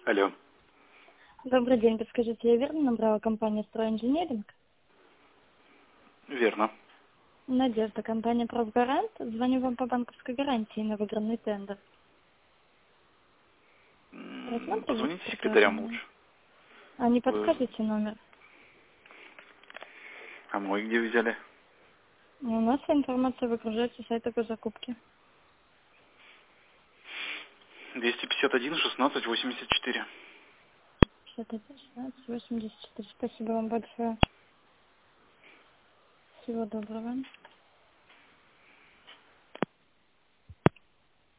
Алло. Добрый день, подскажите, я верно набрала компанию «Стройинженеринг»? Верно. Надежда, компания «Профгарант». Звоню вам по банковской гарантии на выигранный тендер. Рассматривали Позвоните секретарям предложение? лучше. А не Вы... подскажете номер? А мой где взяли? У нас вся информация выгружается с сайта госзакупки. 251 16 84. 61 16 84. Спасибо вам большое. Всего доброго.